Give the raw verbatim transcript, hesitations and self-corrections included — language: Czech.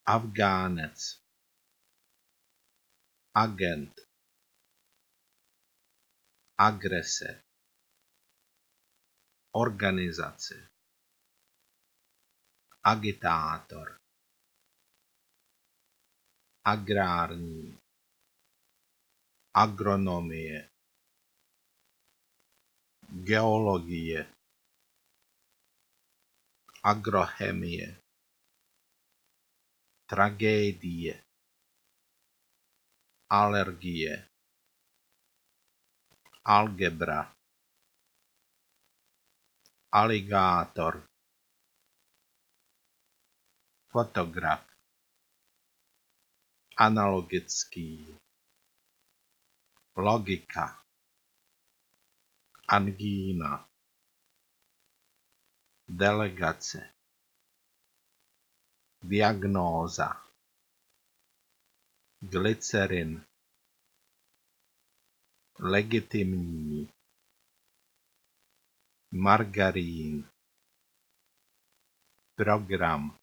Afgánec, agent, agrese, organizace, agitátor, agrární, agronomie, geologie, agrochemie, tragédie, alergie, algebra, aligátor, fotograf, analogický, logika, angína, delegace, diagnóza, glycerin, legitimní, margarín, program,